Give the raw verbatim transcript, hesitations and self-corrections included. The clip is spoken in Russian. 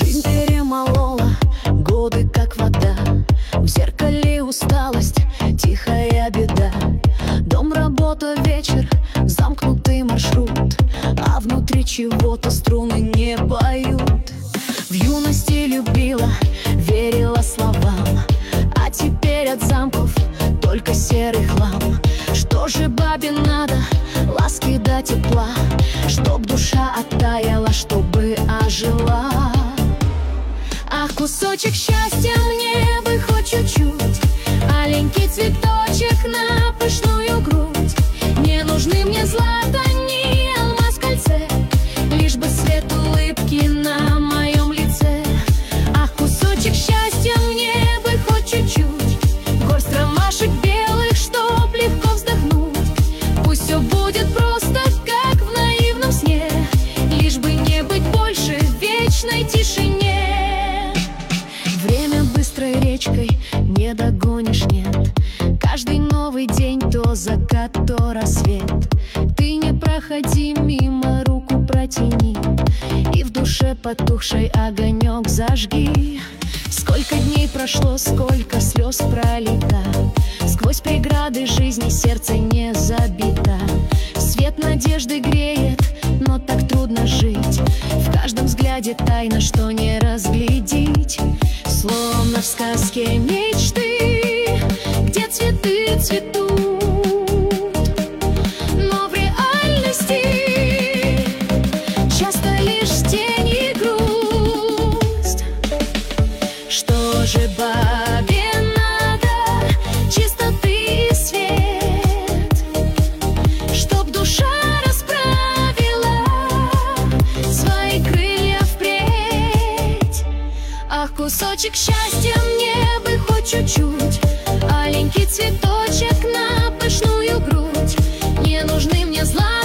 Жизнь перемолола, годы как вода. В зеркале усталость, тихая беда. Дом, работа, вечер, замкнутый маршрут, а внутри чего-то струны не поют. В юности любила, верила словам, а теперь от замков только серый хлам. Что же бабе надо? Ласки до тепла, чтоб душа оттаяла, чтобы ожила. Ах, кусочек счастья мне бы хоть чуть-чуть, аленький цветочек на пышную грудь. Не нужны мне злато, ни алмаз в кольце, лишь бы свет улыбки на моем лице. Ах, кусочек счастья мне бы хоть чуть-чуть, горсть ромашек белых, чтоб легко вздохнуть. Пусть все будет просто, как в наивном сне, лишь бы не быть больше в вечной тишине. Время быстрой речкой не догонишь, нет. Каждый новый день то закат, то рассвет. Ты не проходи мимо, руку протяни, и в душе потухший огонек зажги. Сколько дней прошло, сколько слез пролито, сквозь преграды жизни сердце не забито. Свет надежды греет, но так трудно жить. В каждом взгляде тайна, что не разглядеть. Словно в сказке мечты, где цветы цветут, но в реальности часто лишь тень и грусть. Что же бабе надо? Чистоты и свет, чтоб душа расправила свои крылья впредь. Ах, кусочек счастья мне бы хоть чуть-чуть, аленький цветочек на пышную грудь. Не нужны мне зла,